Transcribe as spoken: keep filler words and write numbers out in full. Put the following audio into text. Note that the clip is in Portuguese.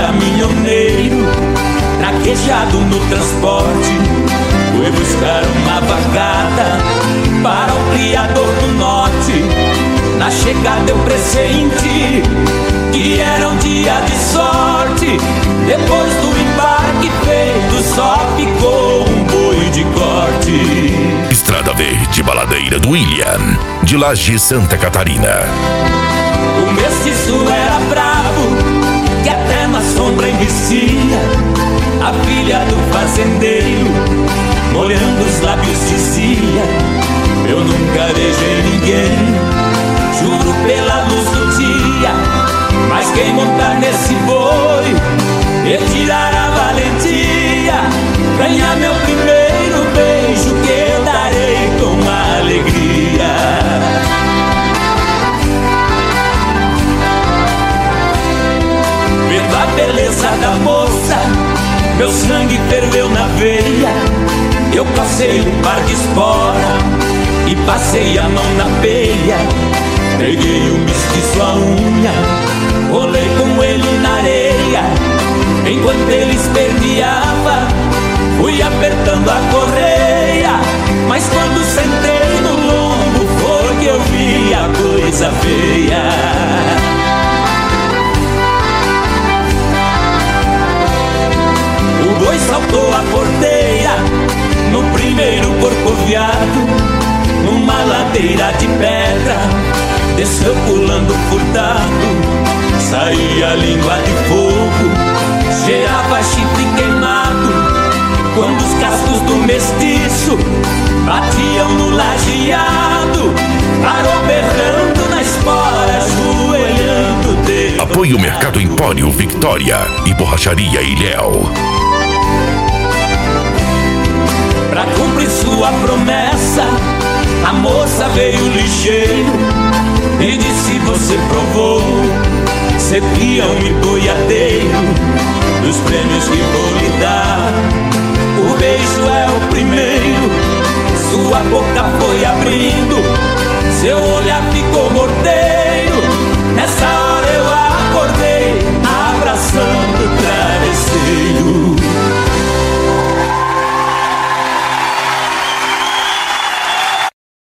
caminhoneiro, traquejado no transporte, fui buscar uma vagada para o Criador do Norte. Na chegada eu pressenti que era um dia de sorte. Depois do embarque feito, só ficou um boi de corte. Estrada Verde Baladeira do William, de Laje, Santa Catarina. O mestiço era bravo, que até na sombra envicia. A filha do fazendeiro, molhando os lábios, dizia: eu nunca beijei ninguém, juro pela luz do dia. Mas quem montar nesse boi, retirar a valentia, ganhar meu primeiro beijo, que eu darei com alegria. Vendo a beleza da moça, meu sangue ferveu na veia. Eu passei um par de espora e passei a mão na peia. Peguei o mestiço a unha, rolei com ele na areia. Enquanto ele esperneava, fui apertando a correia. Mas quando sentei no lombo, foi que eu vi a coisa feia. O boi saltou a porteira no primeiro corcoviado, numa ladeira de pedra, desceu pulando furtado. Saía a língua de fogo, cheirava chifre queimado. Quando os cascos do mestiço batiam no lajeado, parou berrando na espora, ajoelhando Deus. Apoio Mercado Empório Victoria e Borracharia Ilhéu. Pra cumprir sua promessa, a moça veio ligeiro e disse: você provou ser peão e boiadeiro dos prêmios que vou lhe dar. O beijo é o primeiro, sua boca foi abrindo, seu